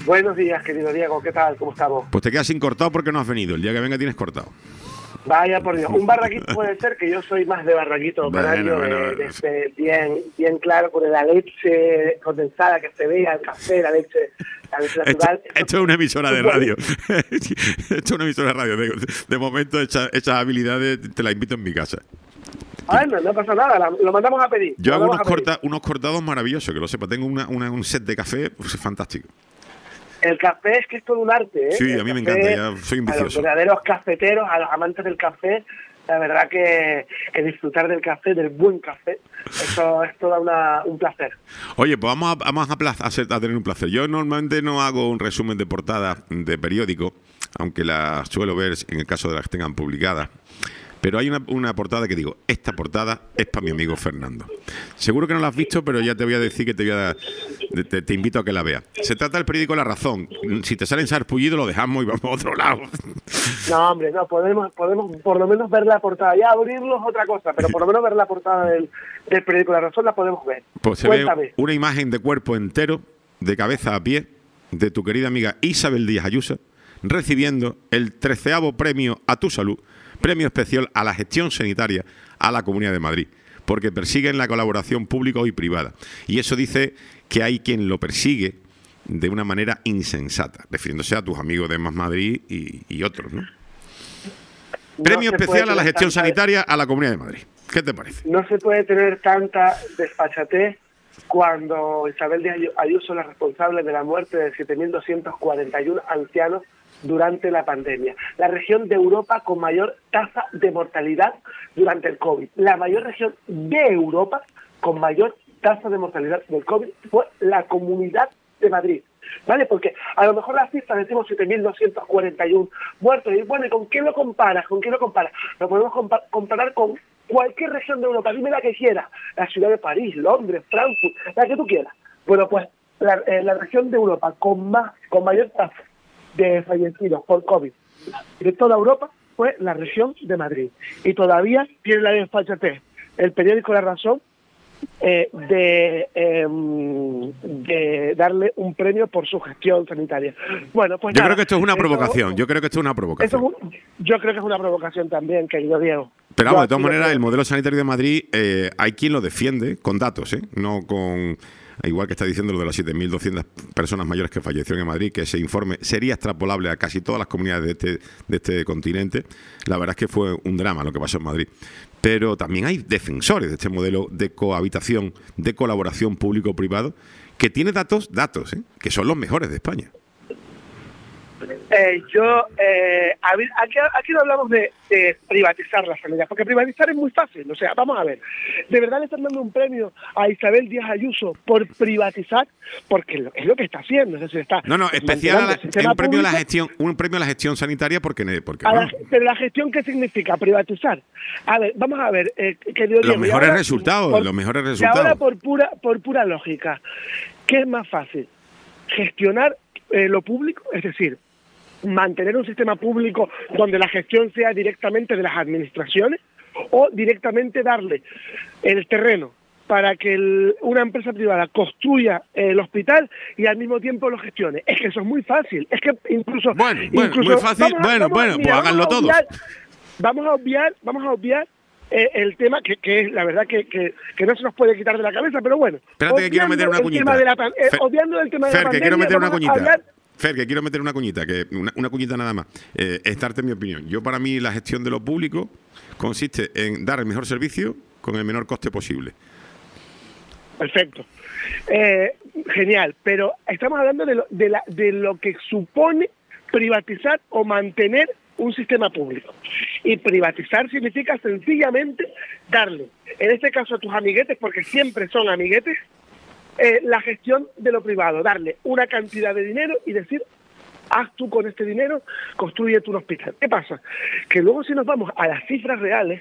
Buenos días, querido Diego, ¿qué tal? ¿Cómo estamos? Pues te quedas sin cortado porque no has venido. El día que venga tienes cortado. Vaya por Dios, un barraquito puede ser, que yo soy más de barraquito canario, bien claro, con la leche condensada que se vea, el café, la leche natural. Esto es una emisora de radio. Esto es una emisora de radio. De momento, esas habilidades te las invito en mi casa. Bueno, no pasa nada, lo mandamos a pedir. Yo hago unos cortados maravillosos, que lo sepa. Tengo un set de café, pues es fantástico. El café es que es todo un arte, ¿eh? Sí, a mí me encanta, ya soy un vicioso. A los verdaderos cafeteros, a los amantes del café, la verdad que disfrutar del café, del buen café, eso es todo un placer. Oye, pues vamos a tener un placer. Yo normalmente no hago un resumen de portada de periódico, aunque las suelo ver en el caso de las que tengan publicadas. Pero hay una portada que digo, esta portada es para mi amigo Fernando. Seguro que no la has visto, pero ya te voy a decir que te invito a que la veas. Se trata del periódico La Razón. Si te salen sarpullido, lo dejamos y vamos a otro lado. No, hombre, no, podemos por lo menos ver la portada. Ya abrirlo es otra cosa, pero por lo menos ver la portada del periódico La Razón la podemos ver. Pues se ve una imagen de cuerpo entero, de cabeza a pie, de tu querida amiga Isabel Díaz Ayuso, recibiendo el 13º premio a tu salud, premio especial a la gestión sanitaria a la Comunidad de Madrid, porque persiguen la colaboración pública y privada. Y eso dice que hay quien lo persigue de una manera insensata, refiriéndose a tus amigos de Más Madrid y otros, ¿no? Premio especial a la gestión sanitaria a la Comunidad de Madrid. ¿Qué te parece? No se puede tener tanta desfachatez cuando Isabel Díaz Ayuso es la responsable de la muerte de 7.241 ancianos durante la pandemia. La región de Europa con mayor tasa de mortalidad durante el COVID. La mayor región de Europa con mayor tasa de mortalidad del COVID fue la Comunidad de Madrid. ¿Vale? Porque a lo mejor las cifras decimos 7.241 muertos. Y bueno, ¿y con quién lo comparas? Lo podemos comparar con cualquier región de Europa. Dime la que quieras. La ciudad de París, Londres, Frankfurt, la que tú quieras. Bueno, pues la región de Europa con mayor tasa de fallecidos por COVID de toda Europa fue la región de Madrid. Y todavía tiene la desfachatez el periódico La Razón de darle un premio por su gestión sanitaria. Bueno, pues yo creo que esto es una provocación. Yo creo que es una provocación también, querido Diego. Pero vamos, de todas maneras, el modelo sanitario de Madrid hay quien lo defiende con datos, no con... Igual que está diciendo lo de las 7.200 personas mayores que fallecieron en Madrid, que ese informe sería extrapolable a casi todas las comunidades de este continente. La verdad es que fue un drama lo que pasó en Madrid. Pero también hay defensores de este modelo de cohabitación, de colaboración público-privado, que tiene datos, que son los mejores de España. Aquí no hablamos de privatizar la sanidad, porque privatizar es muy fácil. O sea, vamos a ver, ¿de verdad le están dando un premio a Isabel Díaz Ayuso por privatizar? Porque es lo que está haciendo. Es decir, especial es un premio a la gestión sanitaria porque pero la gestión, ¿qué significa? Privatizar. A ver, vamos a ver, los mejores resultados. Y ahora por pura lógica, ¿qué es más fácil? Gestionar lo público, es decir, mantener un sistema público donde la gestión sea directamente de las administraciones, o directamente darle el terreno para que una empresa privada construya el hospital y al mismo tiempo lo gestione. Es que eso es muy fácil. Es que incluso muy fácil. Pues háganlo todos. Vamos a obviar el tema que es la verdad que no se nos puede quitar de la cabeza, pero bueno. Espérate que quiero meter una cuñita. Obviando el tema de la pandemia, que quiero meter una cuñita. Que quiero meter una cuñita, una cuñita nada más. Es darte mi opinión. Yo, para mí, la gestión de lo público consiste en dar el mejor servicio con el menor coste posible. Perfecto. Genial, pero estamos hablando de lo que supone privatizar o mantener un sistema público. Y privatizar significa sencillamente darle, en este caso a tus amiguetes, porque siempre son amiguetes, la gestión de lo privado, darle una cantidad de dinero y decir, haz tú con este dinero, construyete un hospital. ¿Qué pasa? Que luego, si nos vamos a las cifras reales,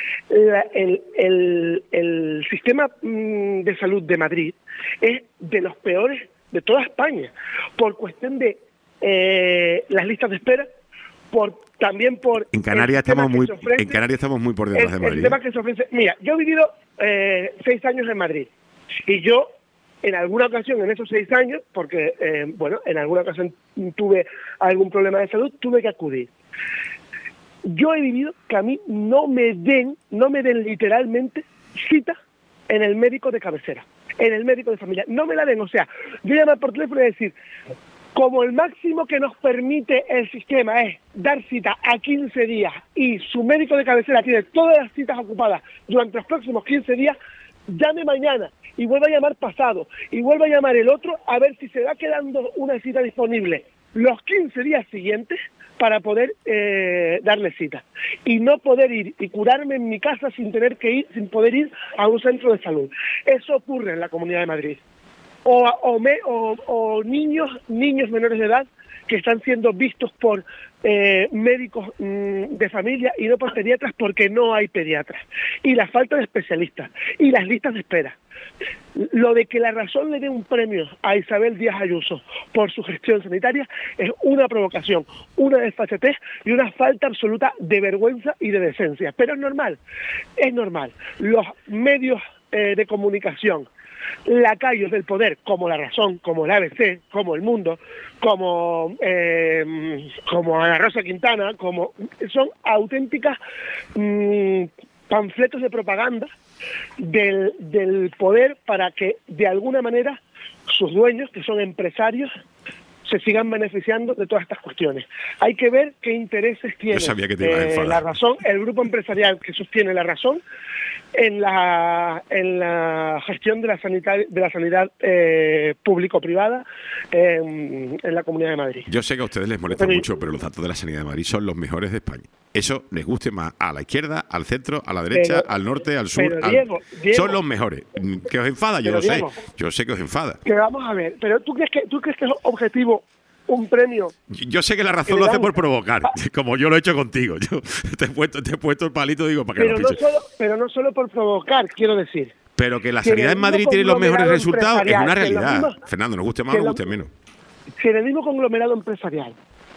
el sistema de salud de Madrid es de los peores de toda España, por cuestión de las listas de espera, también por... En Canarias estamos muy por detrás de Madrid. El tema que se ofrece. Mira, yo he vivido 6 años en Madrid y yo en alguna ocasión en esos 6 años, porque, en alguna ocasión tuve algún problema de salud, tuve que acudir. Yo he vivido que a mí no me den literalmente cita en el médico de cabecera, en el médico de familia. No me la den, o sea, yo llamar por teléfono y decir, como el máximo que nos permite el sistema es dar cita a 15 días y su médico de cabecera tiene todas las citas ocupadas durante los próximos 15 días, llame mañana y vuelva a llamar pasado y vuelva a llamar el otro a ver si se va quedando una cita disponible los 15 días siguientes para poder darle cita y no poder ir y curarme en mi casa sin poder ir a un centro de salud. Eso ocurre en la Comunidad de Madrid. O niños menores de edad que están siendo vistos por médicos de familia y no por pediatras porque no hay pediatras. Y la falta de especialistas y las listas de espera. Lo de que La Razón le dé un premio a Isabel Díaz Ayuso por su gestión sanitaria es una provocación, una desfachatez y una falta absoluta de vergüenza y de decencia. Pero es normal. Los medios de comunicación, lacayos del poder, como La Razón, como el ABC, como El Mundo, como Ana Rosa Quintana, son auténticas panfletos de propaganda del poder para que de alguna manera sus dueños, que son empresarios, se sigan beneficiando de todas estas cuestiones. Hay que ver qué intereses tiene La Razón, el grupo empresarial que sostiene La Razón en la gestión de la sanidad público-privada en la Comunidad de Madrid. Yo sé que a ustedes les molesta mucho, pero los datos de la sanidad de Madrid son los mejores de España. Eso les guste más a la izquierda, al centro, a la derecha, al norte, al sur. Diego, son los mejores. ¿Que os enfada? Yo lo sé. Yo sé que os enfada. Que vamos a ver, pero ¿tú crees que es objetivo un premio? Yo sé que La Razón lo hace por provocar, como yo lo he hecho contigo. Yo te he puesto el palito, digo, para que lo pises. Pero no solo por provocar, quiero decir. Pero que la sanidad en Madrid tiene los mejores resultados es una realidad. Fernando, nos guste más o nos guste menos. Si en el mismo conglomerado empresarial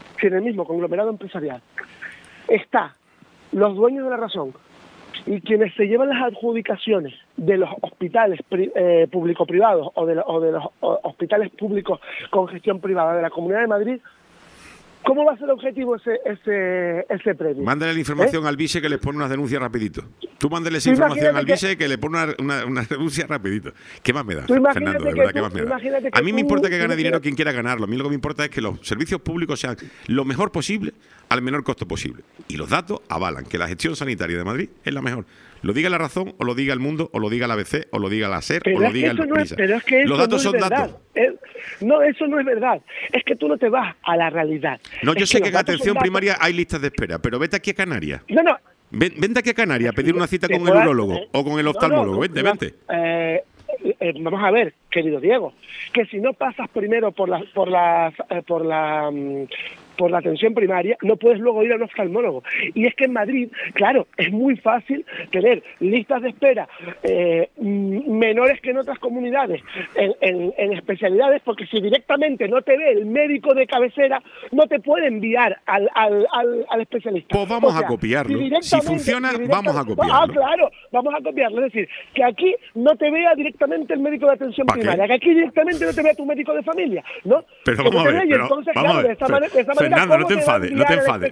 está los dueños de La Razón y quienes se llevan las adjudicaciones de los hospitales público-privados o de los hospitales públicos con gestión privada de la Comunidad de Madrid, ¿cómo va a ser objetivo ese premio? Mándale la información al vice que les pone unas denuncias rapidito. Tú mándale esa información al vice que le pone una denuncia rapidito. ¿Qué más me da, Fernando? De verdad, ¿qué más me da? A mí me importa que gane dinero quien quiera ganarlo. A mí lo que me importa es que los servicios públicos sean lo mejor posible al menor costo posible. Y los datos avalan que la gestión sanitaria de Madrid es la mejor. Lo diga La Razón, o lo diga El Mundo, o lo diga la ABC, o lo diga la SER, o lo diga el Prisa. Los datos son datos. No, eso no es verdad. Es que tú no te vas a la realidad. No, yo sé que en atención primaria hay listas de espera, pero vete aquí a Canarias. No. Vente aquí a Canarias a pedir una cita con el urólogo o con el oftalmólogo. Vente. Vamos a ver, querido Diego, que si no pasas primero por la atención primaria, no puedes luego ir a un oftalmólogo. Y es que en Madrid, claro, es muy fácil tener listas de espera menores que en otras comunidades en especialidades, porque si directamente no te ve el médico de cabecera, no te puede enviar al especialista. Pues vamos a copiarlo. Si funciona, vamos a copiarlo. Claro, vamos a copiarlo. Es decir, que aquí no te vea directamente el médico de atención primaria, que aquí directamente no te vea tu médico de familia, ¿no? Pero vamos a ver, Fernando, no te enfades, no te enfades.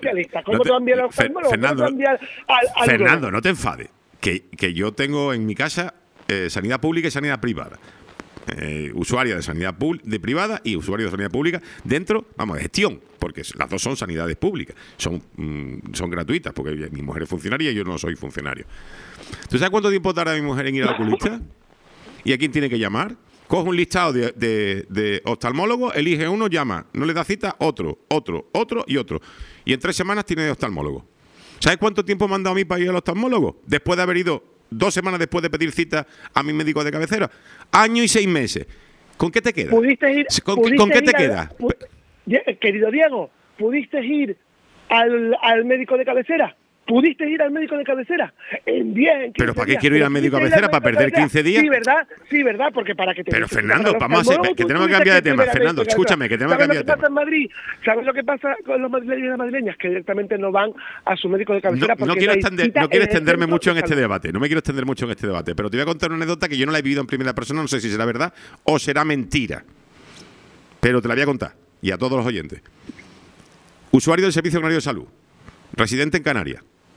Fernando, no te enfades. Que yo tengo en mi casa sanidad pública y sanidad privada. Usuaria de sanidad privada y usuario de sanidad pública dentro, de gestión, porque las dos son sanidades públicas, son gratuitas, porque mi mujer es funcionaria y yo no soy funcionario. ¿Tú sabes cuánto tiempo tarda mi mujer en ir al oculista? ¿Y a quién tiene que llamar? Coge un listado de oftalmólogos, elige uno, llama, no le da cita, otro y otro. Y en 3 semanas tiene oftalmólogo. ¿Sabes cuánto tiempo me han dado a mí para ir al oftalmólogo? Después de haber ido 2 semanas después de pedir cita a mi médico de cabecera. 1 año y 6 meses. ¿Con qué te queda? ¿Con qué te queda? Querido Diego, ¿pudiste ir al médico de cabecera? ¿Pudiste ir al médico de cabecera? En 10, en 15 ¿Pero para qué días. quiero ir al médico de cabecera? ¿Para perder 15 días? Sí, ¿verdad? Porque para que te... Pero Fernando, vamos a hacer, que tenemos que cambiar de tema. Fernando, escúchame, que tenemos que cambiar de tema. ¿Sabes lo que pasa con los madrileños y las madrileñas? Que directamente no van a su médico de cabecera. No quiero extenderme mucho en este debate. No me quiero extender mucho en este debate. Pero te voy a contar una anécdota que yo no la he vivido en primera persona. No sé si será verdad o será mentira. Pero te la voy a contar. Y a todos los oyentes. Usuario del Servicio Canario de Salud. Residente en Canarias.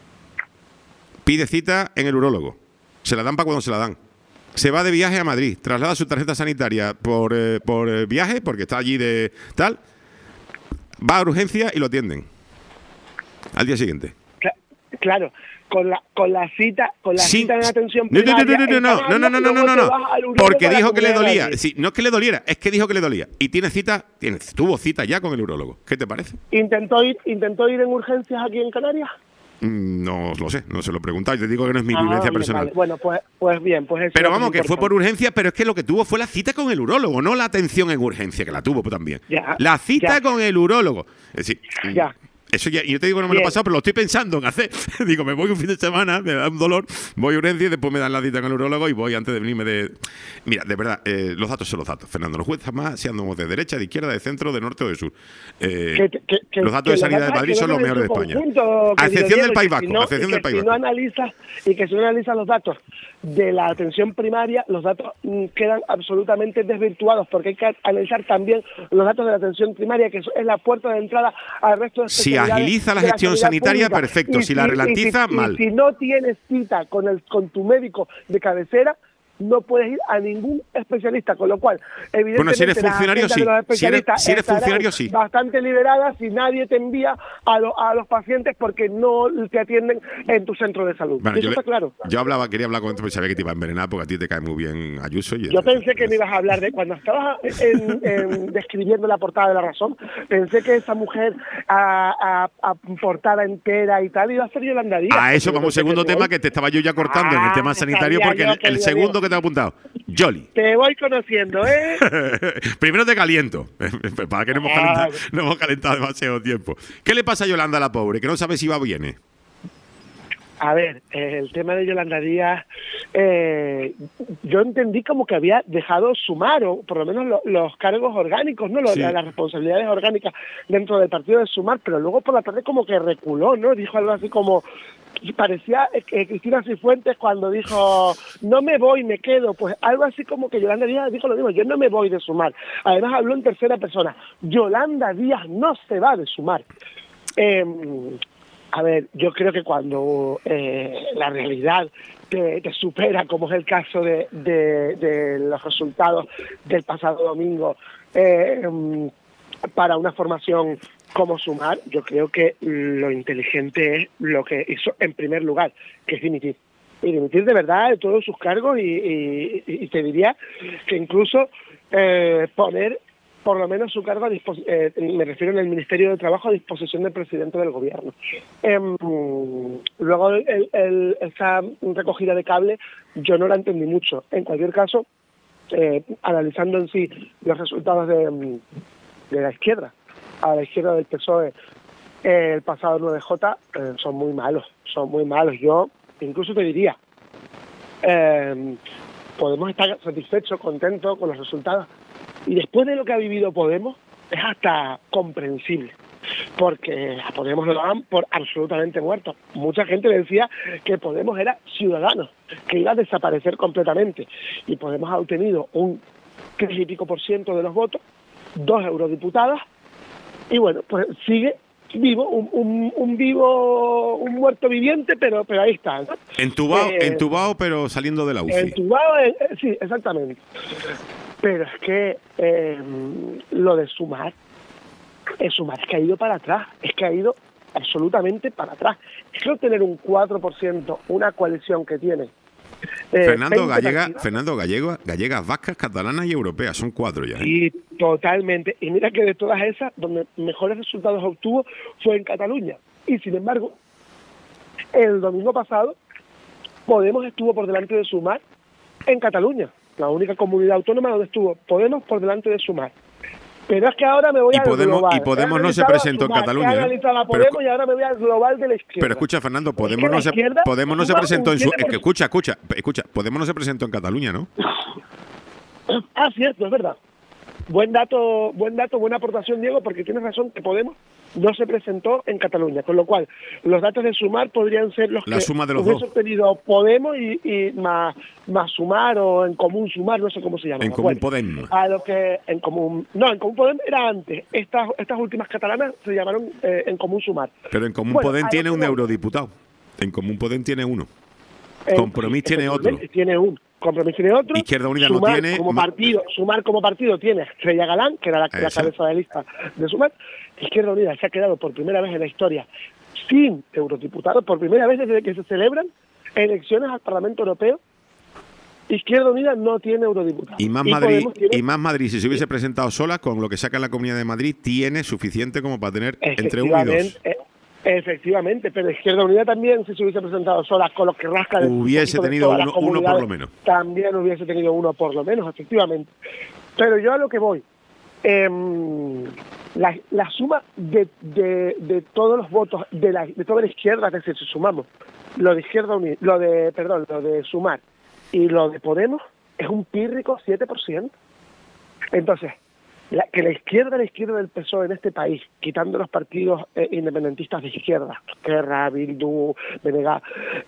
Pide cita en el urólogo. Se la dan para cuando se la dan. Se va de viaje a Madrid. Traslada su tarjeta sanitaria por viaje, porque está allí de tal. Va a urgencia y lo atienden. Al día siguiente. Claro. Con la cita en atención primaria. No. Porque dijo que le dolía. Sí, no es que le doliera, es que dijo que le dolía. Y tuvo cita ya con el urólogo. ¿Qué te parece? ¿Intentó ir en urgencias aquí en Canarias? No lo sé, no se lo he preguntado. Yo te digo que no es mi vivencia personal. Vale. Bueno, pues bien. Pues eso pero vamos, que fue por urgencia, pero es que lo que tuvo fue la cita con el urólogo, no la atención en urgencia, que la tuvo también. La cita con el urólogo. Es decir, eso ya, y yo te digo que no me lo he pasado, pero lo estoy pensando en hacer. Digo, me voy un fin de semana, me da un dolor, voy a urgencia y después me dan la cita con el urólogo y voy antes de venirme de... Mira, de verdad, los datos son los datos, Fernando. Nos cuesta más si andamos de derecha, de izquierda, de centro, de norte o de sur. Los datos de sanidad de Madrid son los mejores de España. A excepción del País Vasco. Si no analizas los datos de la atención primaria, los datos quedan absolutamente desvirtuados, porque hay que analizar también los datos de la atención primaria, que es la puerta de entrada al resto de si agiliza la gestión sanitaria, perfecto. Si la ralentiza, mal. Si no tienes cita con tu médico de cabecera, no puedes ir a ningún especialista, con lo cual, evidentemente, bueno, si eres funcionario, sí. Si eres funcionario, sí. Bastante liberada si nadie te envía a los pacientes porque no te atienden en tu centro de salud. Bueno, eso está claro. Yo quería hablar con esto porque sabía que te iba a envenenar, porque a ti te cae muy bien Ayuso. Yo pensé que me ibas a hablar de cuando estabas describiendo la portada de La Razón, pensé que esa mujer a portada entera y tal iba a ser Yolanda Díaz. A eso vamos, segundo tema que te estaba yo ya cortando en el tema sanitario, porque el segundo que te he apuntado, Yoli. Te voy conociendo, ¿eh? Primero te caliento, para que no hemos calentado demasiado tiempo. ¿Qué le pasa a Yolanda, la pobre, que no sabe si va o viene? A ver, el tema de Yolanda Díaz, yo entendí como que había dejado Sumar, o por lo menos los cargos orgánicos, ¿no? Sí. Las responsabilidades orgánicas dentro del partido de Sumar, pero luego por la tarde como que reculó, ¿no? Dijo algo así como... Parecía Cristina Cifuentes cuando dijo no me voy, me quedo, pues algo así como que Yolanda Díaz dijo lo mismo, yo no me voy de Sumar. Además habló en tercera persona, Yolanda Díaz no se va de Sumar. A ver, yo creo que cuando la realidad te supera, como es el caso de los resultados del pasado domingo, para una formación como Sumar, yo creo que lo inteligente es lo que hizo en primer lugar, que es dimitir. Y dimitir de verdad de todos sus cargos y te diría que incluso poner por lo menos su cargo me refiero en el Ministerio de Trabajo a disposición del presidente del gobierno. Luego esa recogida de cable yo no la entendí mucho. En cualquier caso, analizando en sí los resultados de la izquierda, a la izquierda del PSOE, el pasado 9J, son muy malos. Yo incluso te diría, podemos estar satisfechos, contentos con los resultados, y después de lo que ha vivido Podemos, es hasta comprensible, porque a Podemos lo daban por absolutamente muerto. Mucha gente le decía que Podemos era Ciudadanos, que iba a desaparecer completamente, y Podemos ha obtenido un 3 y pico % de los votos, 2 eurodiputadas, y bueno, pues sigue vivo, un muerto viviente, pero ahí está, ¿no? Entubado, pero saliendo de la UCI. Entubado, sí, exactamente. Pero es que lo de Sumar es que ha ido para atrás, es que ha ido absolutamente para atrás. Es que tener un 4%, una coalición que tiene Fernando, gallegas, vascas, catalanas y europeas, son 4 ya. Y totalmente. Y mira que de todas esas, donde mejores resultados obtuvo fue en Cataluña. Y sin embargo, el domingo pasado, Podemos estuvo por delante de Sumar en Cataluña, la única comunidad autónoma donde estuvo Podemos por delante de Sumar. Pero es que ahora me voy al global. Y Podemos no se presentó en Cataluña. He analizado a Podemos y ahora me voy al global de la izquierda. Pero escucha, Fernando, Podemos no se presentó en su... Escucha, Podemos no se presentó en Cataluña, ¿no? Ah, cierto, es verdad. Buen dato, buena aportación, Diego, porque tienes razón que Podemos no se presentó en Cataluña, con lo cual los datos de Sumar podrían ser los la que suma de los hubiese dos. obtenido Podemos y más Sumar o en Común Sumar, no sé cómo se llama. En Común Podem. A lo que en Común Podem era antes. Estas últimas catalanas se llamaron en Común Sumar. Pero en Común Podem tiene un eurodiputado. En Común Podem tiene uno. Compromís tiene otro. Tiene un. Compromís tiene otro. Izquierda Unida Sumar, no tiene. Sumar como partido tiene Estrella Galán, que era la cabeza de lista de Sumar. Izquierda Unida se ha quedado por primera vez en la historia sin eurodiputados, por primera vez desde que se celebran elecciones al Parlamento Europeo. Izquierda Unida no tiene eurodiputados. Y más Madrid, si se hubiese presentado sola, con lo que saca en la Comunidad de Madrid, tiene suficiente como para tener entre 1 y 2. Efectivamente, pero Izquierda Unida también, si se hubiese presentado sola con los que rascan... Hubiese tenido uno por lo menos. También hubiese tenido uno por lo menos, efectivamente. Pero yo a lo que voy, la suma de todos los votos de toda la izquierda, es decir, si sumamos lo de Izquierda Unida, lo de Sumar y lo de Podemos, es un pírrico 7%. Entonces, que la izquierda del PSOE en este país, quitando los partidos independentistas de izquierda, Esquerra, Bildu, BNG,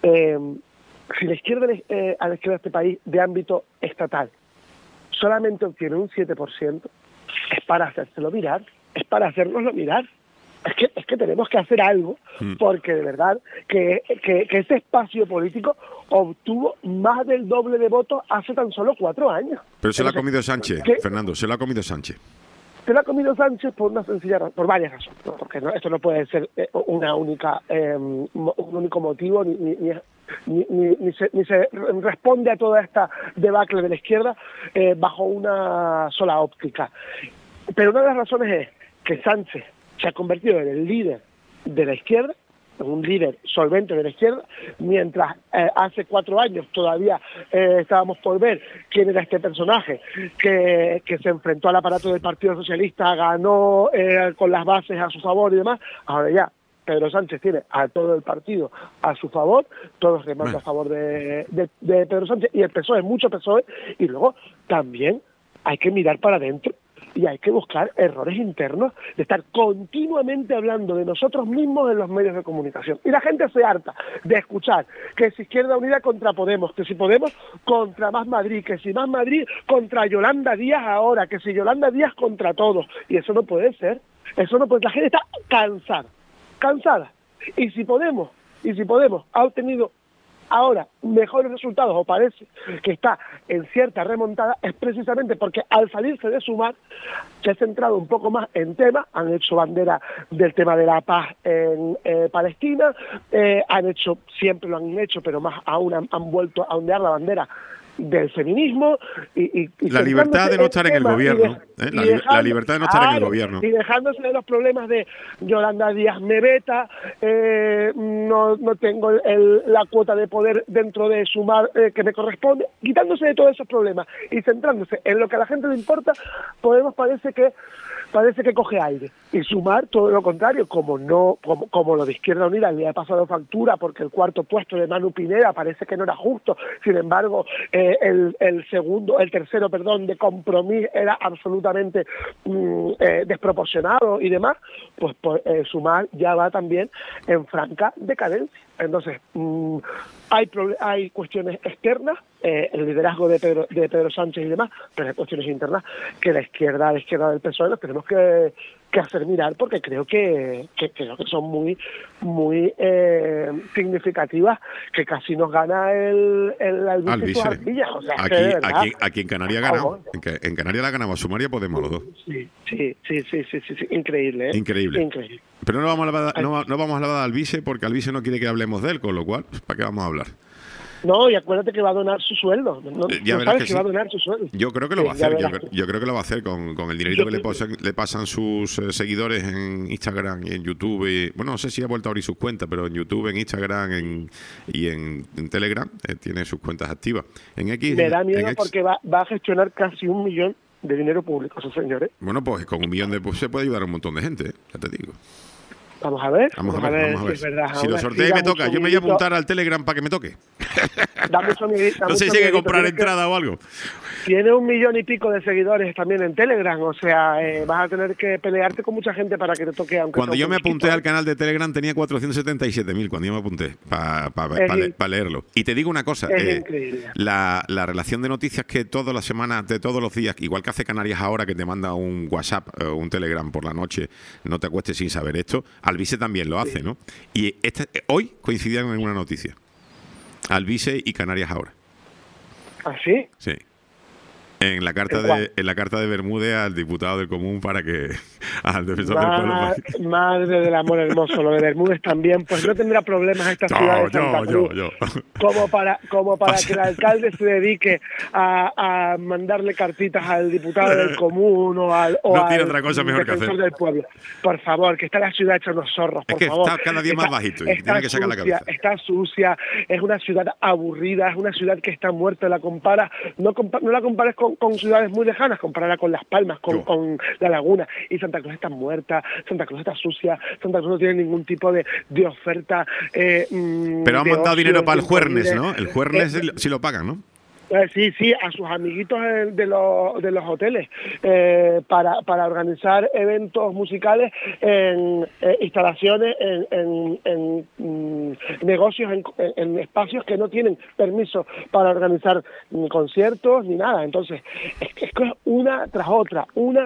si la izquierda a la izquierda de este país de ámbito estatal solamente obtiene un 7%, es para hacérselo mirar, es para hacérnoslo mirar. Es que tenemos que hacer algo, porque de verdad que ese espacio político obtuvo más del doble de votos hace tan solo 4 años. Pero se lo ha comido Sánchez, Fernando, se lo ha comido Sánchez. Se lo ha comido Sánchez por una sencilla razón, por varias razones, ¿no? Porque esto no puede ser un único motivo, ni se responde a toda esta debacle de la izquierda bajo una sola óptica. Pero una de las razones es que Sánchez se ha convertido en el líder de la izquierda, un líder solvente de la izquierda, mientras hace 4 años todavía estábamos por ver quién era este personaje que se enfrentó al aparato del Partido Socialista, ganó con las bases a su favor y demás. Ahora ya Pedro Sánchez tiene a todo el partido a su favor, todos reman a favor de Pedro Sánchez, y el PSOE, mucho PSOE, y luego también hay que mirar para adentro y hay que buscar errores internos de estar continuamente hablando de nosotros mismos en los medios de comunicación. Y la gente se harta de escuchar que si Izquierda Unida contra Podemos, que si Podemos contra Más Madrid, que si Más Madrid contra Yolanda Díaz ahora, que si Yolanda Díaz contra todos. Y eso no puede ser. Eso no puede. La gente está cansada. Y si Podemos ha obtenido ahora mejores resultados, o parece que está en cierta remontada, es precisamente porque al salirse de Sumar se ha centrado un poco más en temas, han hecho bandera del tema de la paz en Palestina, siempre lo han hecho, pero más aún han vuelto a ondear la bandera del feminismo y la libertad de no estar en el gobierno, la libertad de no estar en el gobierno, y dejándose de los problemas de Yolanda Díaz me veta, no tengo la cuota de poder dentro de Sumar que me corresponde, quitándose de todos esos problemas y centrándose en lo que a la gente le importa. Podemos parece que coge aire, y Sumar todo lo contrario, como lo de Izquierda Unida le ha pasado factura porque el 4º puesto de Manu Pineda parece que no era justo. Sin embargo, el tercero de Compromís era absolutamente desproporcionado y demás, pues Sumar ya va también en franca decadencia. Entonces, hay cuestiones externas, el liderazgo de Pedro Sánchez y demás, pero hay cuestiones internas que la izquierda del PSOE nos tenemos que hacer mirar, porque creo que son muy significativas, que casi nos gana el Albice. O sea, aquí en Canarias ha ganado. En Canarias la ganaba Sumar y Podemos los dos. Sí, increíble, ¿eh? Increíble. Pero no vamos a hablar de Albice, porque Albice no quiere que hablemos de él, con lo cual, ¿para qué vamos a hablar? No, y acuérdate que va a donar su sueldo. Ya verás que va a donar su sueldo. Yo creo que lo va a hacer. Yo creo que lo va a hacer con el dinerito que le pasan sus seguidores en Instagram y en YouTube. Bueno, no sé si ha vuelto a abrir sus cuentas, pero en YouTube, en Instagram y en Telegram tiene sus cuentas activas. En X, me da miedo porque va a gestionar casi 1 millón de dinero público, esos señores. Bueno, pues con 1 millón de pesos se puede ayudar a un montón de gente, ya te digo. Vamos a ver. Vamos a ver. Si es verdad. Si lo sorteo y me toca, yo me voy a apuntar al Telegram para que me toque. No sé si hay que comprar entrada o algo. Tiene 1 millón y pico de seguidores también en Telegram, o sea, vas a tener que pelearte con mucha gente para que te toque. Aunque cuando yo me apunté al canal de Telegram tenía 477.000, cuando yo me apunté para leerlo. Y te digo una cosa, la relación de noticias que todas las semanas, de todos los días, igual que hace Canarias ahora, que te manda un WhatsApp, un Telegram por la noche, no te acuestes sin saber esto, Alvise también lo hace, ¿no? Y hoy coincidieron en una noticia. Alvise y Canarias ahora. ¿Ah, sí? Sí. En la carta de Bermúdez al diputado del Común para que al defensor del pueblo. Madre del amor hermoso, lo de Bermúdez también, pues no tendrá problemas esta ciudad de Santa Cruz como para que el alcalde se dedique a mandarle cartitas al diputado del Común o al defensor del pueblo. Por favor, que está la ciudad hecha unos zorros, por favor. Está cada día más bajito y tiene que sacar la cabeza. Está sucia, es una ciudad aburrida, es una ciudad que está muerta. No la compares con ciudades muy lejanas, compararla con Las Palmas, con La Laguna, y Santa Cruz está muerta, Santa Cruz está sucia, Santa Cruz no tiene ningún tipo de oferta. Pero han mandado dinero para el Juernes, ¿no? El Juernes sí lo pagan, ¿no? Sí, a sus amiguitos de los hoteles para organizar eventos musicales en instalaciones, en negocios, en espacios que no tienen permiso para organizar ni conciertos ni nada. Entonces, es que es una tras otra,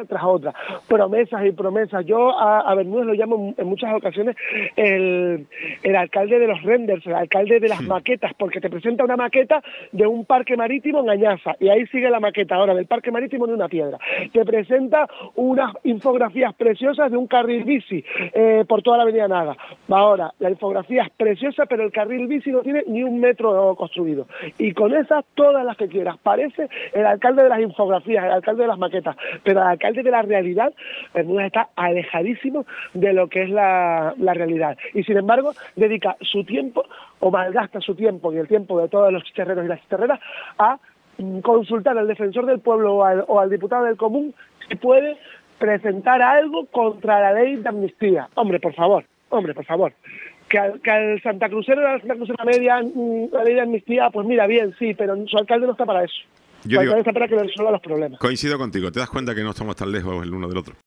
promesas y promesas. Yo a Bermúdez lo llamo en muchas ocasiones el alcalde de los renders, el alcalde de las maquetas, porque te presenta una maqueta de un parque marítimo en Añaza, y ahí sigue la maqueta ahora del parque marítimo de una piedra. Te presenta unas infografías preciosas de un carril bici por toda la avenida Naga. Ahora, la infografía es preciosa, pero el carril bici no tiene ni 1 metro construido. Y con esas, todas las que quieras. Parece el alcalde de las infografías, el alcalde de las maquetas, pero el alcalde de la realidad, Bermúdez está alejadísimo de lo que es la realidad. Y sin embargo, dedica su tiempo, o malgasta su tiempo y el tiempo de todos los chicharreros y las chicharreras, a consultar al defensor del pueblo o al diputado del Común si puede presentar algo contra la ley de amnistía. Hombre, por favor. Que al santacrucero, a la santacrucera media, la ley de amnistía, pues mira, bien, sí, pero su alcalde no está para eso. Su alcalde está para que le resuelva los problemas. Coincido contigo, te das cuenta que no estamos tan lejos el uno del otro.